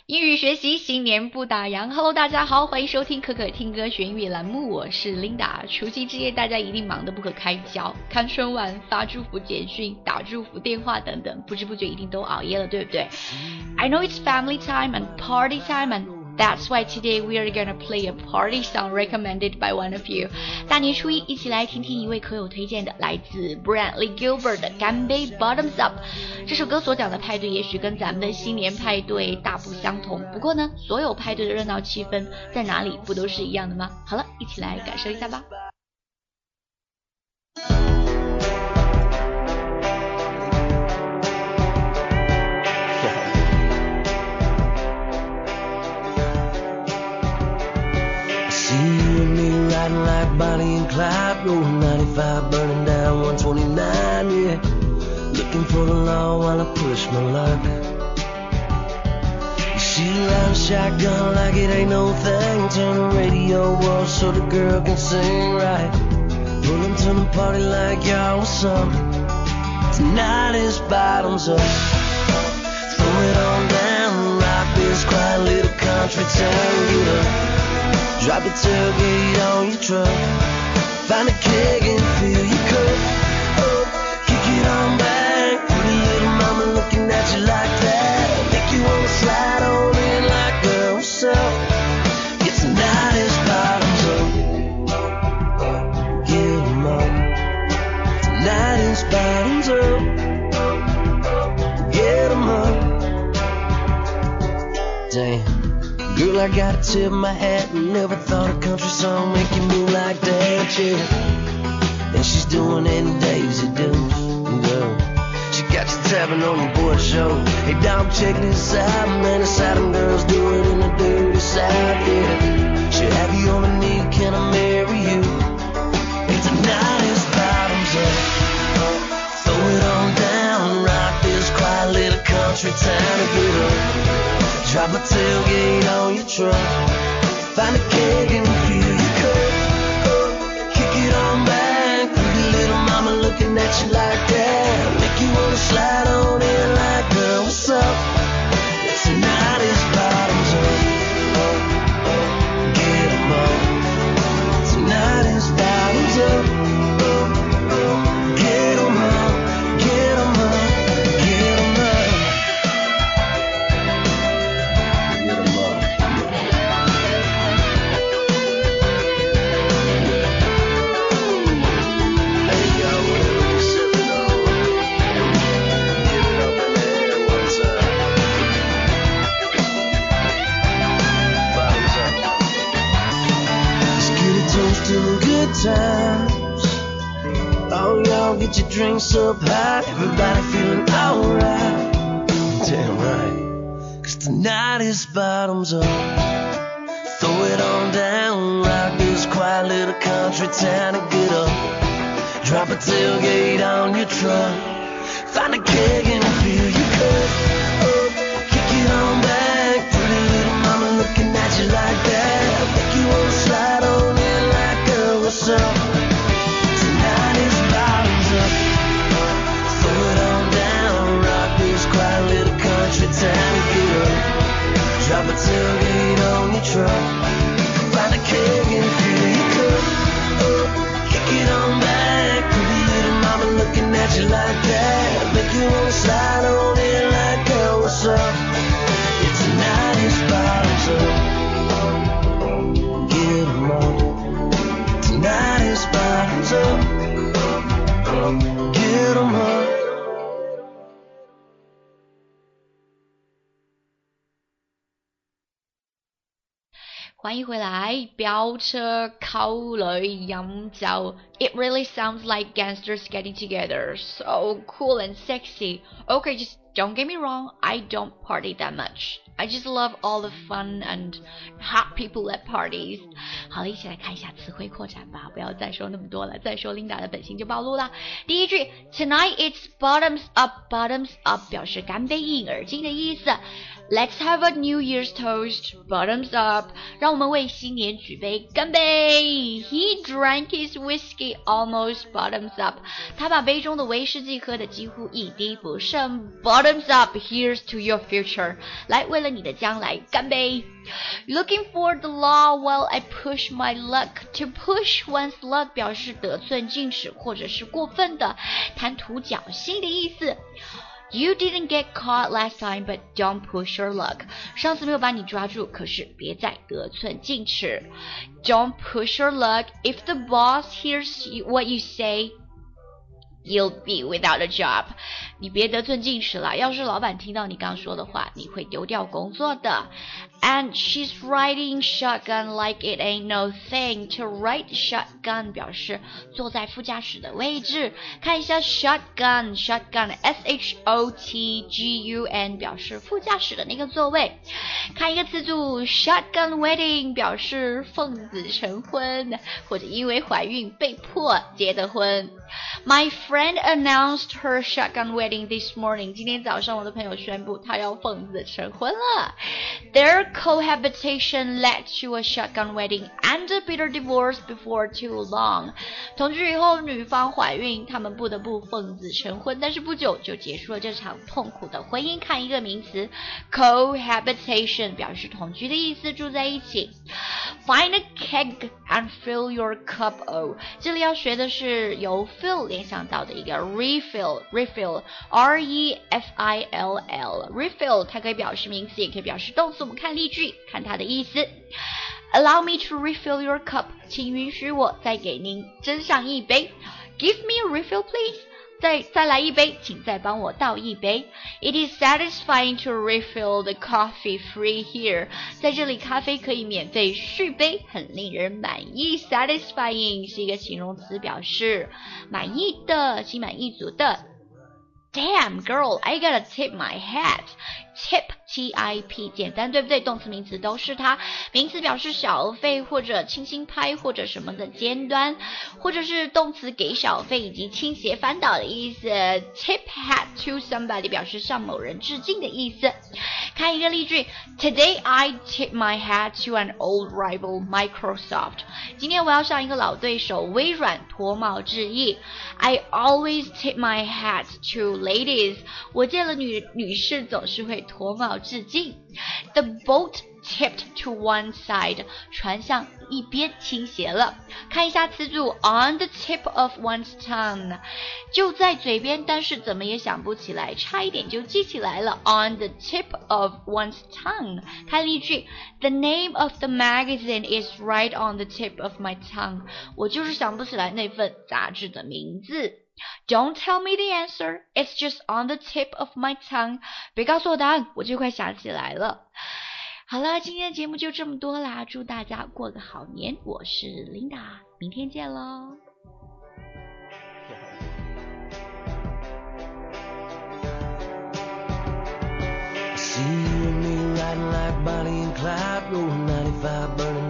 英语学习新年不打烊 ，Hello， 大家好，欢迎收听可可听歌学音乐栏目，我是 Linda。除夕之夜，大家一定忙得不可开交，看春晚、发祝福简讯、打祝福电话等等，不知不觉一定都熬夜了，对不对 ？I know it's family time and party time and that's why today we are gonna play a party song recommended by one of you. 大年初一，一起来听听一位可友推荐的，来自 Brantley Gilbert 的《干杯 Bottoms Up》。这首歌所讲的派对，也许跟咱们的新年派对大不相同。不过呢，所有派对的热闹气氛在哪里不都是一样的吗？好了，一起来感受一下吧。 Riding like Bonnie and Clyde, rolling 95, burning down 129, yeah. Looking for the law while I push my luck. You shoot out a shotgun like it ain't no thing. Turn the radio off so the girl can sing right. Pulling to the party like y'all was something. Tonight is bottoms up. Throw it on down, rock this quiet little country town, get up. Drop the tailgate on your truck. Find a keg and fill your cup up. Kick it on back. Pretty little mama looking at you like that. Make you wanna slide on in like, girl, what's up? Yeah, tonight is bottoms up. Get 'em up. Tonight is bottoms up. Get 'em up. Damn. Girl, I gotta tip my hat. Never thought a country song make you move like that, yeah. And she's doing it in Daisy Dukes, girl. She got you tapping on your boy show. Hey, dog, check this out, man. It's how them girls do it in the dirty South, yeah. She'll have you on a knee, can I marry you? And tonight is bottoms up. Throw it on down, rock this quiet little country town to get up. Drop a tailgate on your truck. Find a keg and fill your cup up. Kick it on back. Pretty little mama looking at you like that. Make you wanna slide on in like, girl, what's up? Tonight is bottoms up. Get 'em up. Tonight is bottoms up. Get 'em up. Get 'em up. Get 'em up. To the good times. Oh, y'all get your drinks up high. Everybody feeling alright. Damn right. Cause tonight is bottoms up. Throw it on down. Rock this quiet little country town and get up. Drop a tailgate on your truck. Find a keg and fill your cup up. Kick it on back. Pretty little mama looking at you like that. Make you wanna slide on in like, girl, what's up? Tonight is bottoms up. Throw it on down. Rock this quiet little country town and get up. Drop a tailgate on your truck. Find a keg and fill your cup up. Kick it on back. Pretty little mama looking at you like that. Make you wanna slide on in like, girl, what's up? Yeah, tonight is bottoms up. Get 'em up. Tonight is bottoms up. Get 'em up. 歡迎回來，飆車、溝女、飲酒 It really sounds like gangsters getting together. So cool and sexy. Okay, just don't get me wrong, I don't party that much. I just love all the fun and hot people at parties. 好了，一起来看一下词汇扩展吧，不要再说那么多了，再说 Linda 的本性就暴露了。第一句 Tonight it's bottoms up, bottoms up 表示干杯一饮而尽的意思。 Let's have a New Year's toast, bottoms up. 让我们为新年举杯，干杯 ！He drank his whiskey almost bottoms up. 他把杯中的威士忌喝得几乎一滴不剩。Bottoms up, here's to your future. 来，为了你的将来，干杯 ！Looking for the law while I push my luck. To push one's luck 表示得寸进尺或者是过分的贪图侥幸的意思。You didn't get caught last time, but don't push your luck. 上次没有把你抓住，可是别再得寸进尺。Don't push your luck. If the boss hears what you say, you'll be without a job. 你别得寸进尺了，要是老板听到你刚说的话，你会丢掉工作的。And she's riding shotgun like it ain't no thing. To ride shotgun 表示坐在副驾驶的位置。看一下 shotgun S-H-O-T-G-U-N 表示副驾驶的那个座位。看一个词组 shotgun wedding 表示奉子成婚，或者因为怀孕被迫结的婚。My friend announced her shotgun wedding this morning. 今天早上我的朋友宣布她要奉子成婚了。Their cohabitation led to a shotgun wedding and a bitter divorce before too long. 同居以后，女方怀孕，他们不得不奉子成婚，但是不久就结束了这场痛苦的婚姻。看一个名词 cohabitation 表示同居的意思，住在一起。Find a keg and fill your cup up. 这里要学的是由 fill 联想到的一个 refill R-E-F-I-L-L refill 它可以表示名词，也可以表示动词。我们看例句，看它的意思。Allow me to refill your cup. 请允许我再给您斟上一杯。Give me a refill, please. 再来一杯，请再帮我倒一杯。It is satisfying to refill the coffee free here. 在这里，咖啡可以免费续杯，很令人满意。Satisfying 是一个形容词，表示满意的、心满意足的。Damn, girl, I gotta tip my hat. Tip, T-I-P 简单对不对？动词名词都是它，名词表示小费或者轻轻拍或者什么的尖端，或者是动词给小费以及倾斜翻倒的意思。Tip hat to somebody 表示向某人致敬的意思。看一个例句 Today I tip my hat to an old rival, Microsoft. 今天我要向一个老对手微软脱帽致意。I always tip my hat to ladies. 我见了女士总是会脱帽致敬。The boat tipped to one side. 船向一边倾斜了。看一下词组 on the tip of one's tongue. 就在嘴边，但是怎么也想不起来，差一点就记起来了。On the tip of one's tongue. 看例句 The name of the magazine is right on the tip of my tongue. 我就是想不起来那份杂志的名字。Don't tell me the answer. It's just on the tip of my tongue. 别告诉我答案，我就快想起来了。好了，今天的节目就这么多啦，祝大家过个好年。我是 Linda， 明天见咯。 See you and me riding like Bonnie and Clyde, rolling 95, burning